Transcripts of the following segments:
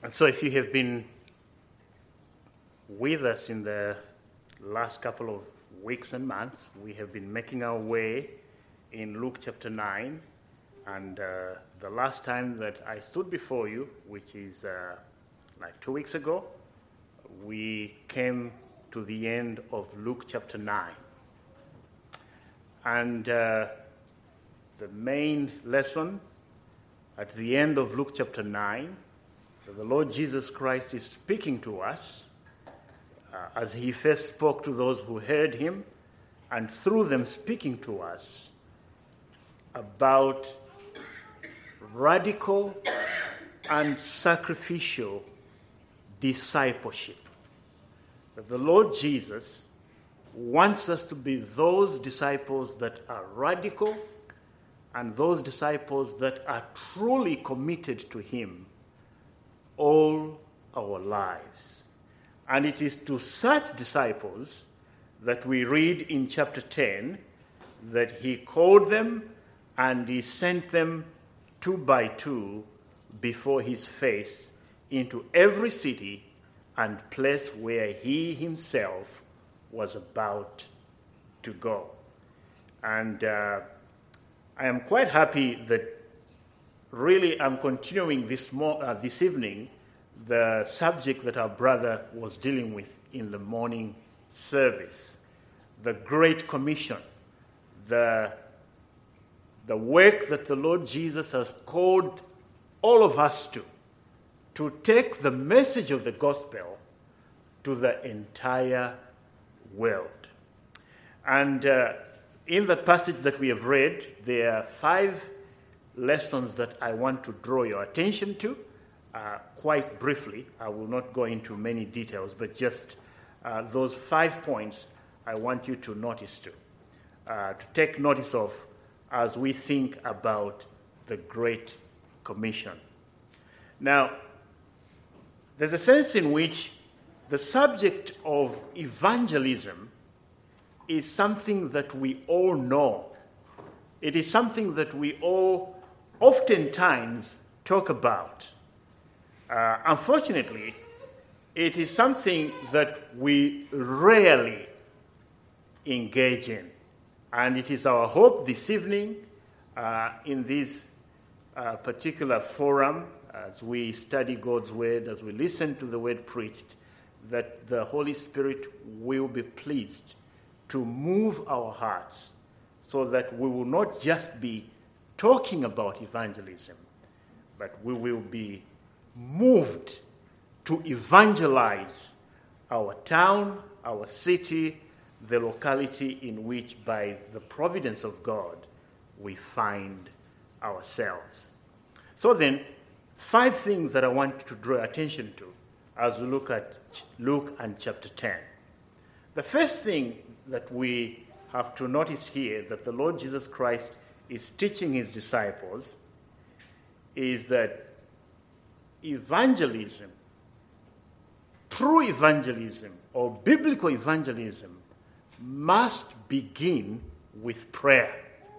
And so if you have been with us in the last couple of weeks and months, we have been making our way in Luke chapter 9. And the last time that I stood before you, which is like 2 weeks ago, we came to the end of Luke chapter 9. And the main lesson at the end of Luke chapter 9, that the Lord Jesus Christ is speaking to us as he first spoke to those who heard him, and through them speaking to us about radical and sacrificial discipleship. That the Lord Jesus wants us to be those disciples that are radical and those disciples that are truly committed to him all our lives. And it is to such disciples that we read in chapter 10 that he called them and he sent them 2 by 2 before his face into every city and place where he himself was about to go. And I am quite happy that really I'm continuing this evening the subject that our brother was dealing with in the morning service, the Great Commission, the work that the Lord Jesus has called all of us to take the message of the gospel to the entire world. And in the passage that we have read, there are 5 lessons that I want to draw your attention to. Quite briefly, I will not go into many details, but just those 5 points I want you to notice to take notice of as we think about the Great Commission. Now, there's a sense in which the subject of evangelism is something that we all know. It is something that we all oftentimes talk about. Unfortunately, it is something that we rarely engage in. And it is our hope this evening in this particular forum, as we study God's word, as we listen to the word preached, that the Holy Spirit will be pleased to move our hearts so that we will not just be talking about evangelism, but we will be moved to evangelize our town, our city, the locality in which, by the providence of God, we find ourselves. So then, 5 things that I want to draw attention to as we look at Luke and chapter 10. The first thing that we have to notice here that the Lord Jesus Christ is teaching his disciples is that evangelism, true evangelism or biblical evangelism, must begin with prayer.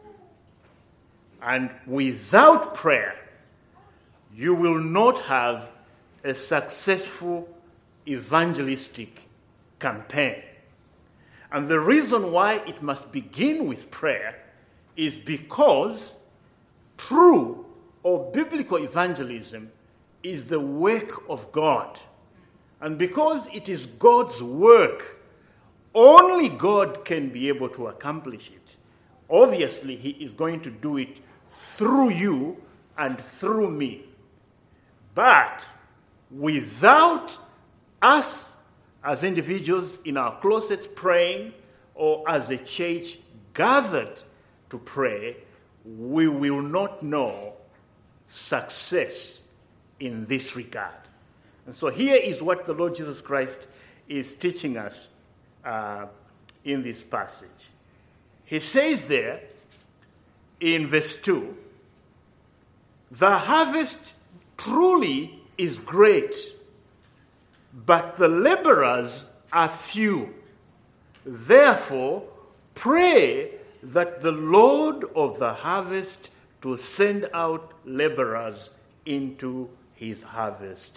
And without prayer, you will not have a successful evangelistic campaign. And the reason why it must begin with prayer is because true or biblical evangelism is the work of God. And because it is God's work, only God can be able to accomplish it. Obviously, he is going to do it through you and through me. But without us as individuals in our closets praying, or as a church gathered to pray, we will not know success in this regard. And so here is what the Lord Jesus Christ is teaching us in this passage. He says there in verse 2, "The harvest truly is great, but the laborers are few. Therefore, pray that the Lord of the harvest to send out laborers into his harvest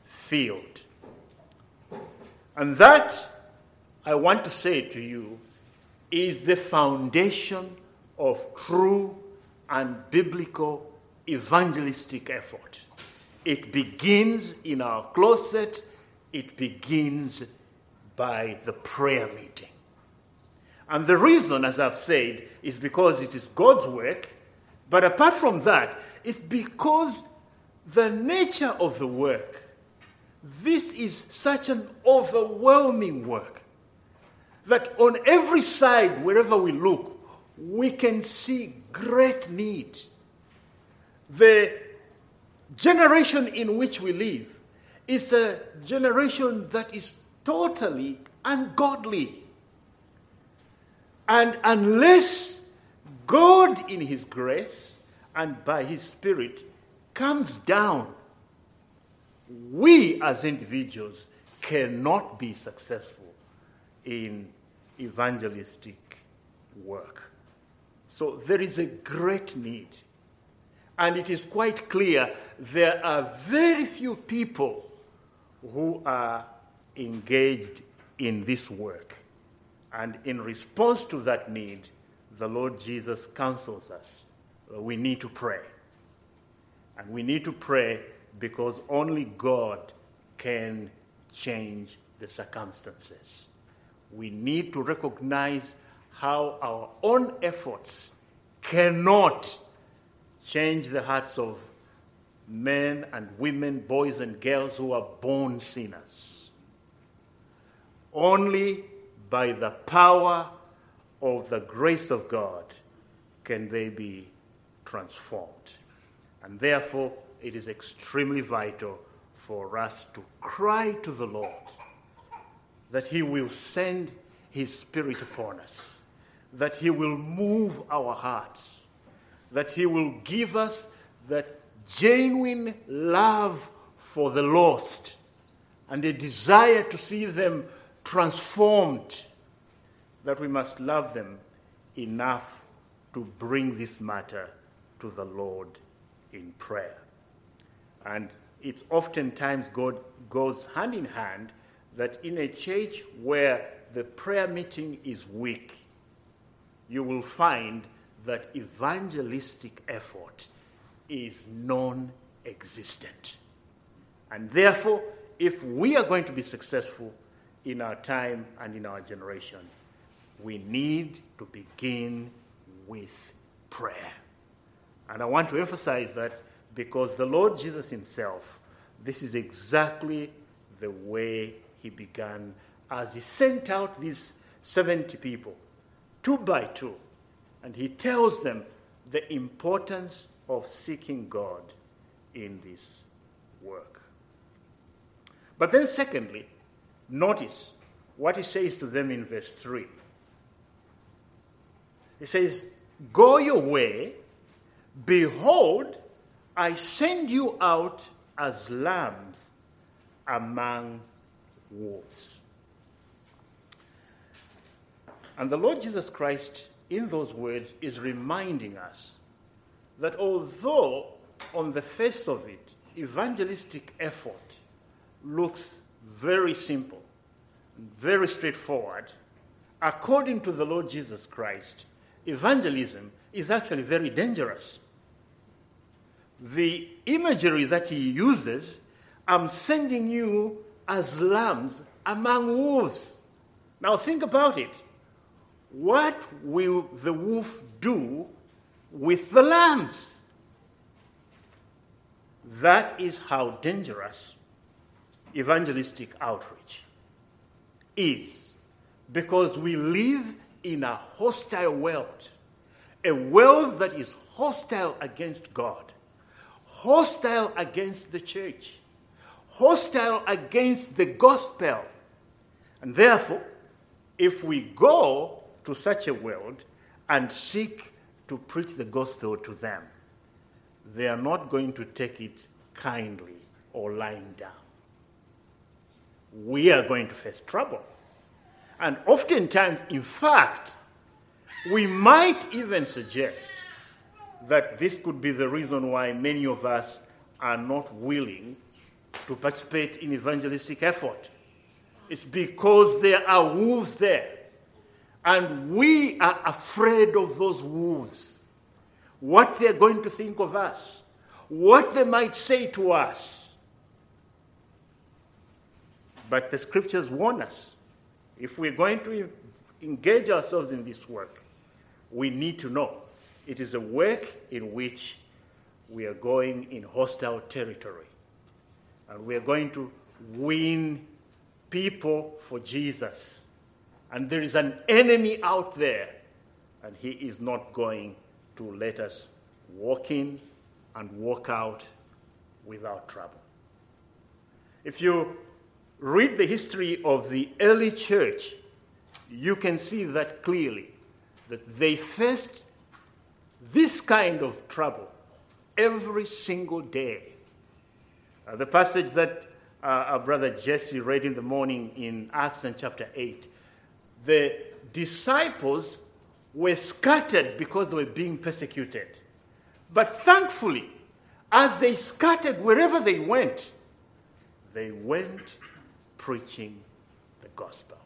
field. And that, I want to say to you, is the foundation of true and biblical evangelistic effort. It begins in our closet. It begins by the prayer meeting. And the reason, as I've said, is because it is God's work. But apart from that, it's because the nature of the work, this is such an overwhelming work that on every side, wherever we look, we can see great need. The generation in which we live is a generation that is totally ungodly. And unless God in his grace and by his Spirit comes down, we as individuals cannot be successful in evangelistic work. So there is a great need. And it is quite clear there are very few people who are engaged in this work. And in response to that need, the Lord Jesus counsels us. We need to pray. And we need to pray because only God can change the circumstances. We need to recognize how our own efforts cannot change the hearts of men and women, boys and girls who are born sinners. Only by the power of the grace of God can they be transformed. And therefore, it is extremely vital for us to cry to the Lord that he will send his Spirit upon us, that he will move our hearts, that he will give us that genuine love for the lost and a desire to see them transformed, that we must love them enough to bring this matter to the Lord in prayer. And it's oftentimes God goes hand in hand that in a church where the prayer meeting is weak, you will find that evangelistic effort is non-existent. And therefore, if we are going to be successful in our time and in our generation, we need to begin with prayer. And I want to emphasize that because the Lord Jesus himself, this is exactly the way he began as he sent out these 70 people, 2 by 2, and he tells them the importance of seeking God in this work. But then secondly, notice what he says to them in verse 3. He says, "Go your way, behold, I send you out as lambs among wolves." And the Lord Jesus Christ, in those words, is reminding us that although on the face of it, evangelistic effort looks very simple, very straightforward, according to the Lord Jesus Christ, evangelism is actually very dangerous. The imagery that he uses, I'm sending you as lambs among wolves. Now think about it. What will the wolf do with the lambs? That is how dangerous evangelistic outreach is, because we live in a hostile world, a world that is hostile against God, hostile against the church, hostile against the gospel. And therefore, if we go to such a world and seek to preach the gospel to them, they are not going to take it kindly or lying down. We are going to face trouble. And oftentimes, in fact, we might even suggest that this could be the reason why many of us are not willing to participate in evangelistic effort. It's because there are wolves there. And we are afraid of those wolves. What they're going to think of us. What they might say to us. But the scriptures warn us. If we're going to engage ourselves in this work, we need to know it is a work in which we are going in hostile territory. And we are going to win people for Jesus. And there is an enemy out there, and he is not going to let us walk in and walk out without trouble. If you read the history of the early church, you can see that clearly, that they faced this kind of trouble every single day. The passage that our brother Jesse read in the morning in Acts and chapter 8, the disciples were scattered because they were being persecuted. But thankfully, as they scattered wherever they went preaching the gospel.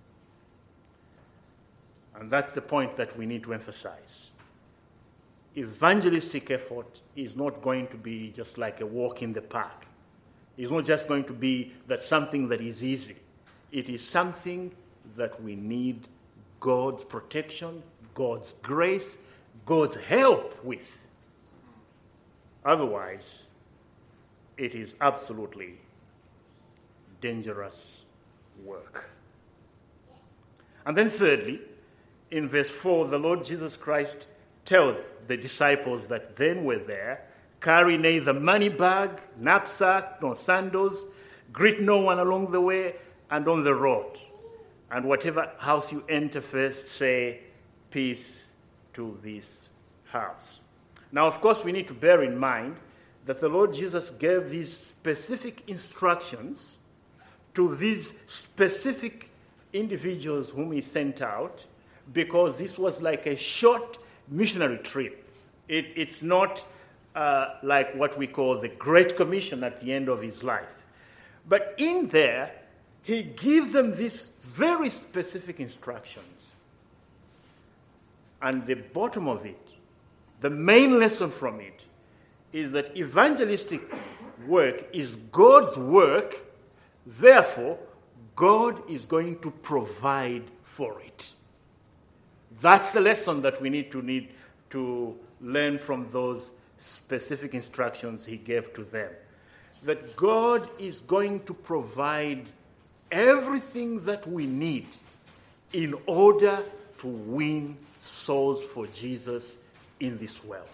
And that's the point that we need to emphasize. Evangelistic effort is not going to be just like a walk in the park. It's not just going to be that something that is easy. It is something that we need God's protection, God's grace, God's help with. Otherwise, it is absolutely dangerous work. And then thirdly, in verse 4, the Lord Jesus Christ tells the disciples that then were there, carry neither money bag, knapsack, nor sandals, greet no one along the way and on the road. And whatever house you enter first, say, peace to this house. Now, of course, we need to bear in mind that the Lord Jesus gave these specific instructions to these specific individuals whom he sent out, because this was like a short missionary trip. It's not like what we call the Great Commission at the end of his life. But in there, he gives them these very specific instructions. And the bottom of it, the main lesson from it, is that evangelistic work is God's work. Therefore, God is going to provide for it. That's the lesson that we need to learn from those specific instructions he gave to them. That God is going to provide everything that we need in order to win souls for Jesus in this world.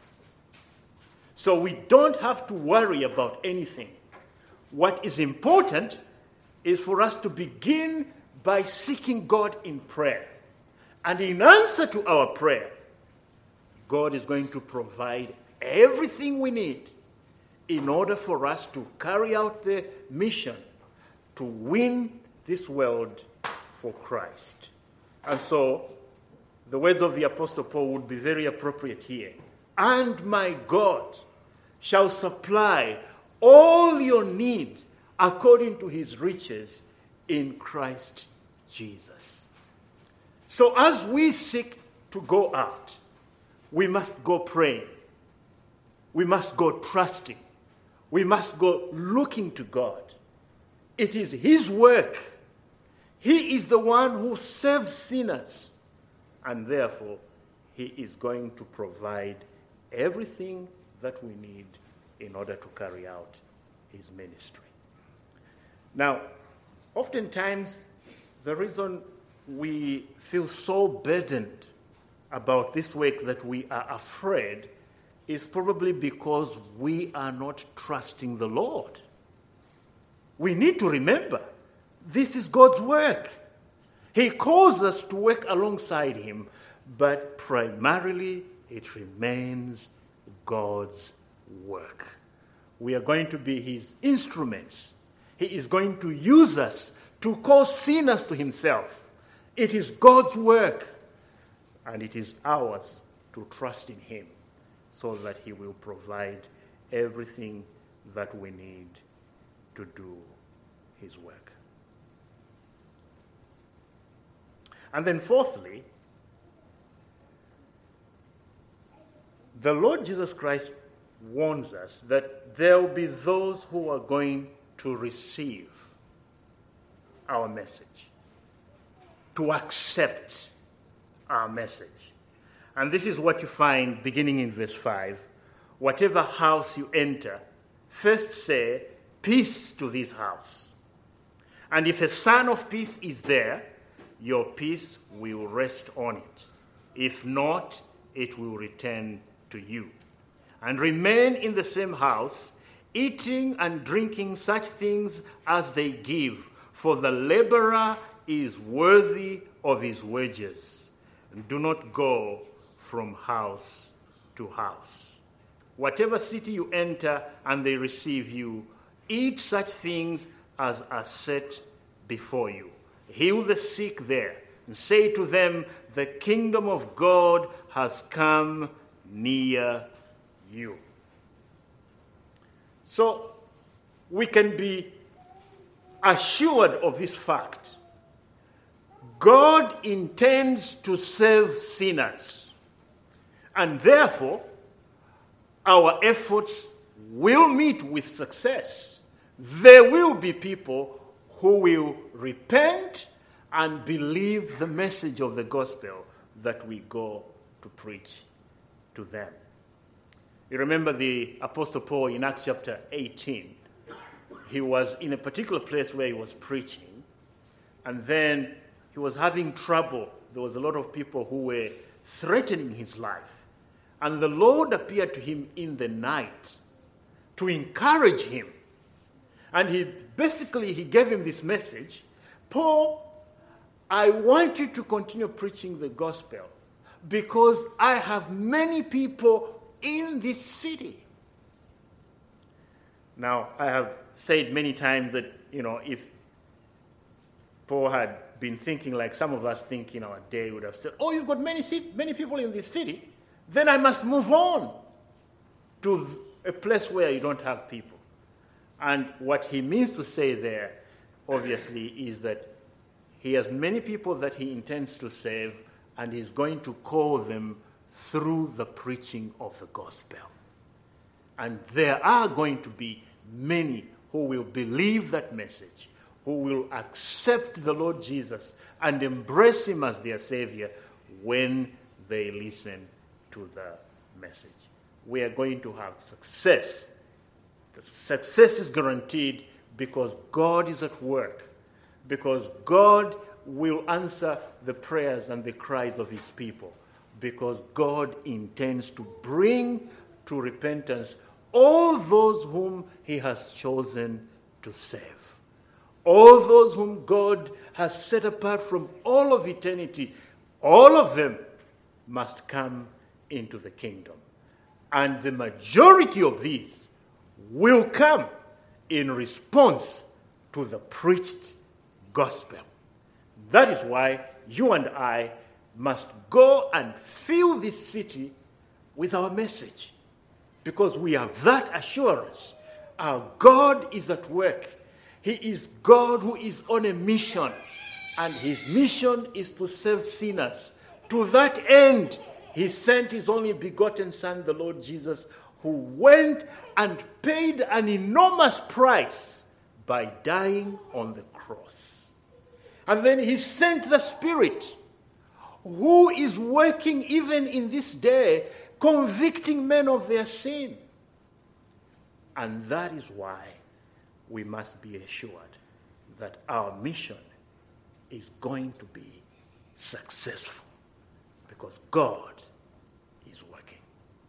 So we don't have to worry about anything. What is important is for us to begin by seeking God in prayer. And in answer to our prayer, God is going to provide everything we need in order for us to carry out the mission to win this world for Christ. And so, the words of the Apostle Paul would be very appropriate here. And my God shall supply all your need according to his riches in Christ Jesus. So as we seek to go out, we must go praying. We must go trusting. We must go looking to God. It is his work. He is the one who saves sinners. And therefore, he is going to provide everything that we need in order to carry out his ministry. Now, oftentimes, the reason we feel so burdened about this work that we are afraid is probably because we are not trusting the Lord. We need to remember, this is God's work. He calls us to work alongside him, but primarily it remains God's work. We are going to be his instruments. He is going to use us to call sinners to himself. It is God's work, and it is ours to trust in him so that he will provide everything that we need to do his work. And then fourthly, the Lord Jesus Christ warns us that there will be those who are going to receive our message, to accept our message. And this is what you find beginning in verse 5. Whatever house you enter, first say, peace to this house. And if a son of peace is there, your peace will rest on it. If not, it will return to you. And remain in the same house, eating and drinking such things as they give, for the laborer is worthy of his wages. And do not go from house to house. Whatever city you enter and they receive you, eat such things as are set before you. Heal the sick there, and say to them, the kingdom of God has come near you. So we can be assured of this fact. God intends to save sinners, and therefore our efforts will meet with success. There will be people who will repent and believe the message of the gospel that we go to preach to them. You remember the Apostle Paul in Acts chapter 18. He was in a particular place where he was preaching, and then he was having trouble. There was a lot of people who were threatening his life. And the Lord appeared to him in the night to encourage him. And he gave him this message. Paul, I want you to continue preaching the gospel because I have many people in this city. Now, I have said many times that, if Paul had been thinking like some of us think in our day, would have said, oh, you've got many people in this city, then I must move on to a place where you don't have people. And what he means to say there, obviously, is that he has many people that he intends to save, and he's going to call them through the preaching of the gospel. And there are going to be many who will believe that message, who will accept the Lord Jesus and embrace him as their Savior when they listen to the message. We are going to have success. The success is guaranteed because God is at work, because God will answer the prayers and the cries of his people, because God intends to bring to repentance all those whom he has chosen to save. All those whom God has set apart from all of eternity, all of them must come into the kingdom. And the majority of these will come in response to the preached gospel. That is why you and I must go and fill this city with our message, because we have that assurance. Our God is at work. He is God who is on a mission, and his mission is to save sinners. To that end, he sent his only begotten Son, the Lord Jesus, who went and paid an enormous price by dying on the cross. And then he sent the Spirit, who is working even in this day, convicting men of their sin. And that is why we must be assured that our mission is going to be successful, because God is working.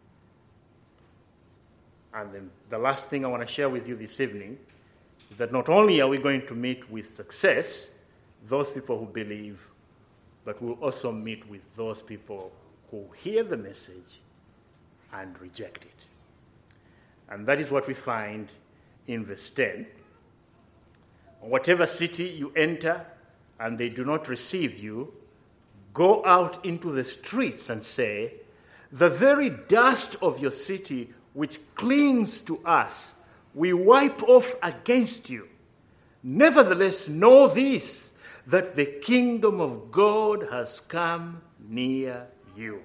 And then the last thing I want to share with you this evening is that not only are we going to meet with success, those people who believe, but we'll also meet with those people who hear the message and reject it. And that is what we find in verse 10. Whatever city you enter and they do not receive you, go out into the streets and say, the very dust of your city which clings to us, we wipe off against you. Nevertheless, know this, that the kingdom of God has come near you.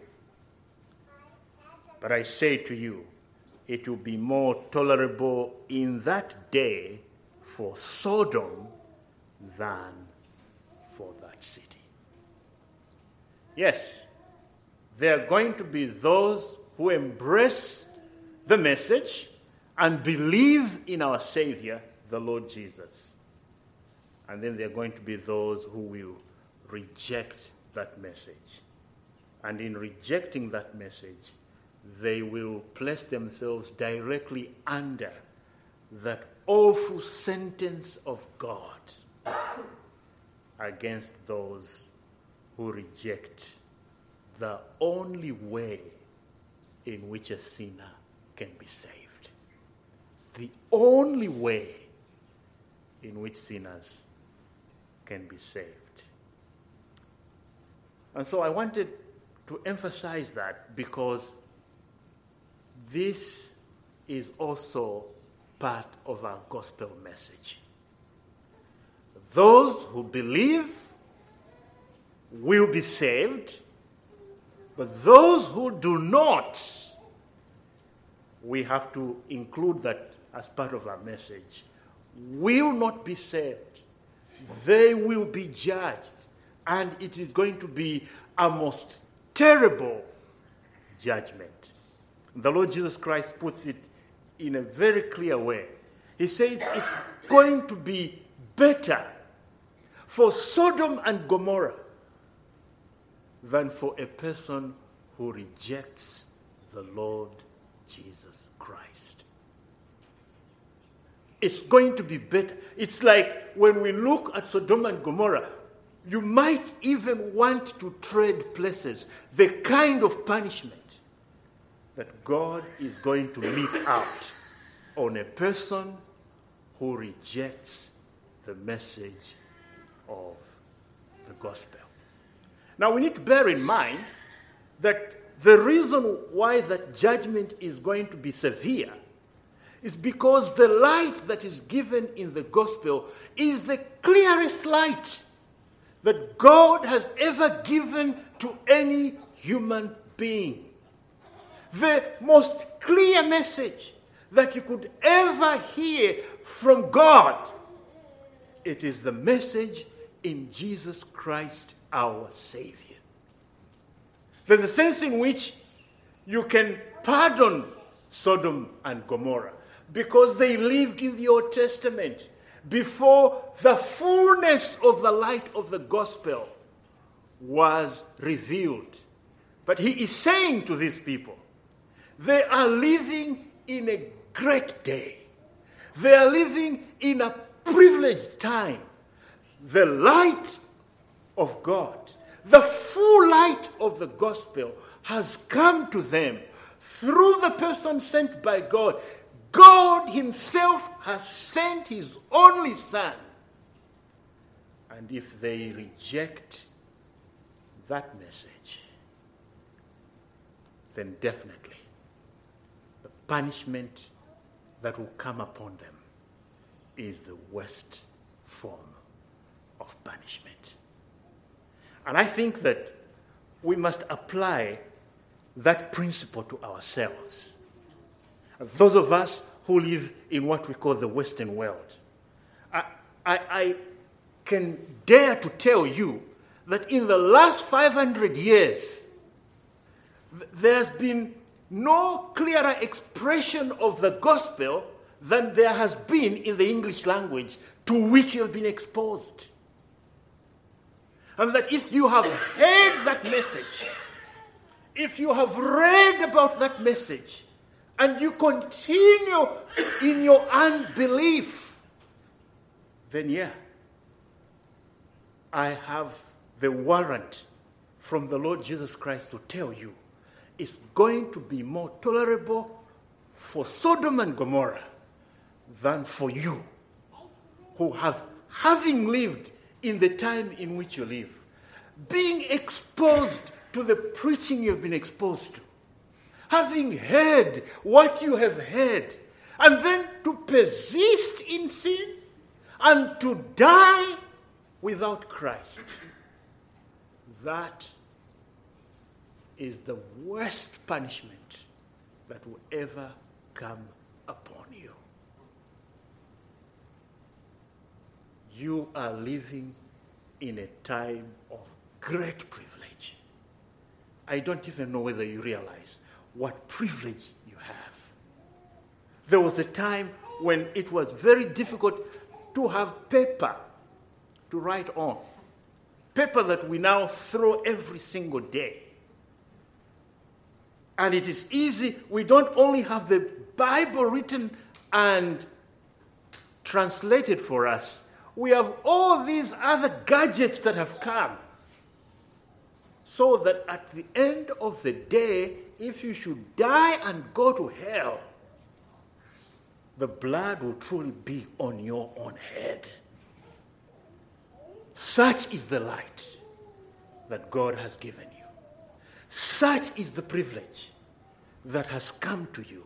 But I say to you, it will be more tolerable in that day for Sodom than for that city. Yes, there are going to be those who embrace the message and believe in our Savior, the Lord Jesus. And then there are going to be those who will reject that message. And in rejecting that message, they will place themselves directly under that awful sentence of God against those who reject the only way in which a sinner can be saved. It's the only way in which sinners can be saved. And so I wanted to emphasize that because this is also part of our gospel message. Those who believe will be saved, but those who do not, we have to include that as part of our message, will not be saved. They will be judged, and it is going to be a most terrible judgment. The Lord Jesus Christ puts it in a very clear way. He says it's going to be better for Sodom and Gomorrah than for a person who rejects the Lord Jesus Christ. It's going to be better. It's like when we look at Sodom and Gomorrah, you might even want to trade places, the kind of punishment that God is going to mete out on a person who rejects the message of the gospel. Now, we need to bear in mind that the reason why that judgment is going to be severe is because the light that is given in the gospel is the clearest light that God has ever given to any human being. The most clear message that you could ever hear from God. It is the message in Jesus Christ, our Savior. There's a sense in which you can pardon Sodom and Gomorrah because they lived in the Old Testament before the fullness of the light of the gospel was revealed. But he is saying to these people, they are living in a great day. They are living in a privileged time. The light of God, the full light of the gospel has come to them through the person sent by God. God himself has sent his only Son. And if they reject that message, then definitely the punishment that will come upon them is the worst form of punishment. And I think that we must apply that principle to ourselves. Those of us who live in what we call the Western world, I can dare to tell you that in the last 500 years, there's been no clearer expression of the gospel than there has been in the English language to which you have been exposed. And that if you have heard that message, if you have read about that message, and you continue in your unbelief, then I have the warrant from the Lord Jesus Christ to tell you it's going to be more tolerable for Sodom and Gomorrah than for you, who having lived in the time in which you live, being exposed to the preaching you've been exposed to, having heard what you have heard, and then to persist in sin and to die without Christ. That is the worst punishment that will ever come upon you. You are living in a time of great privilege. I don't even know whether you realize what privilege you have. There was a time when it was very difficult to have paper to write on. Paper that we now throw every single day. And it is easy. We don't only have the Bible written and translated for us. We have all these other gadgets that have come. So that at the end of the day, if you should die and go to hell, the blood will truly be on your own head. Such is the light that God has given you. Such is the privilege that has come to you.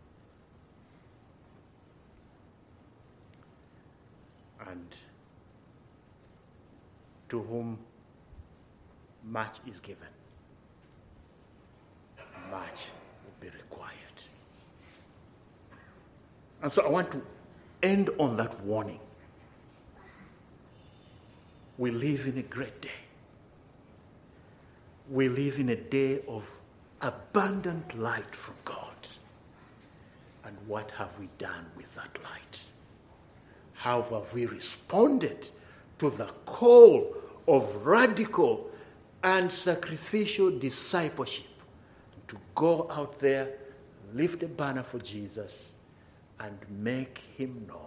And to whom much is given, much will be required. And so I want to end on that warning. We live in a great day. We live in a day of abundant light from God. And what have we done with that light? How have we responded to the call of radical and sacrificial discipleship to go out there, lift a banner for Jesus, and make him known?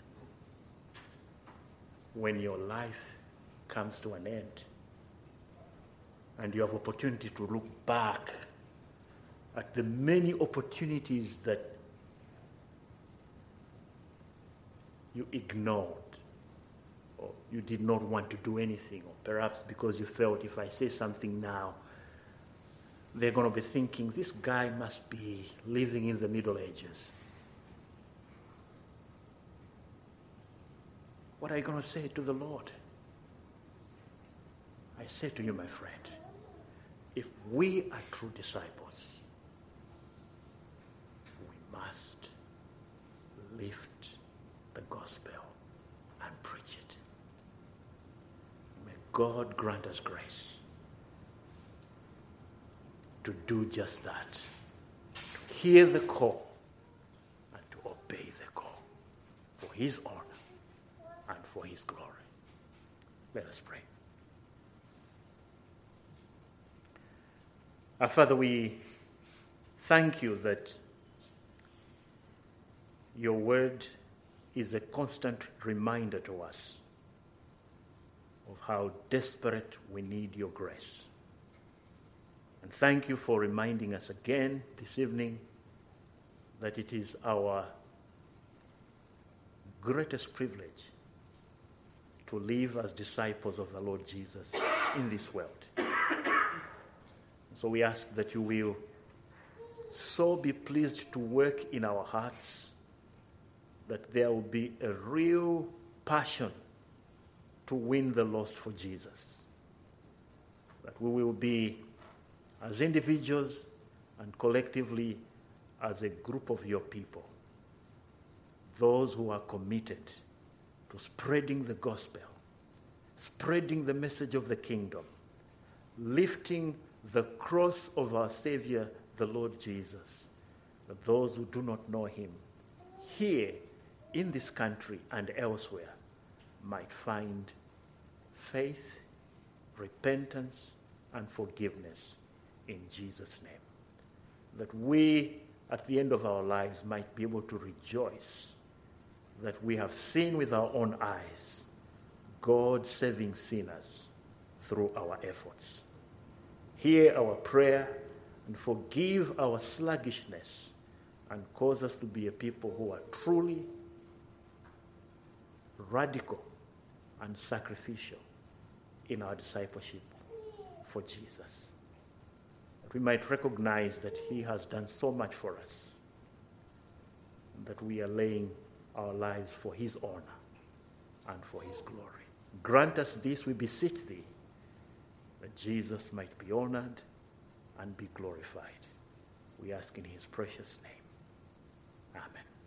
When your life comes to an end and you have opportunity to look back at the many opportunities that you ignored, or you did not want to do anything, or perhaps because you felt, if I say something now, they're going to be thinking, this guy must be living in the Middle Ages. What are you going to say to the Lord? I say to you, my friend, if we are true disciples, we must lift the gospel and preach it. May God grant us grace to do just that, to hear the call and to obey the call for his honor and for his glory. Let us pray. Our Father, we thank you that your word is a constant reminder to us of how desperate we need your grace. And thank you for reminding us again this evening that it is our greatest privilege to live as disciples of the Lord Jesus in this world. So we ask that you will so be pleased to work in our hearts that there will be a real passion to win the lost for Jesus. That we will be, as individuals and collectively as a group of your people, those who are committed to spreading the gospel, spreading the message of the kingdom, lifting the cross of our Savior, the Lord Jesus, that those who do not know him here in this country and elsewhere might find faith, repentance, and forgiveness in Jesus' name. That we, at the end of our lives, might be able to rejoice that we have seen with our own eyes God saving sinners through our efforts. Hear our prayer and forgive our sluggishness and cause us to be a people who are truly radical and sacrificial in our discipleship for Jesus. That we might recognize that he has done so much for us. that we are laying our lives for his honor and for his glory. Grant us this, we beseech thee, that Jesus might be honored and be glorified. We ask in his precious name. Amen.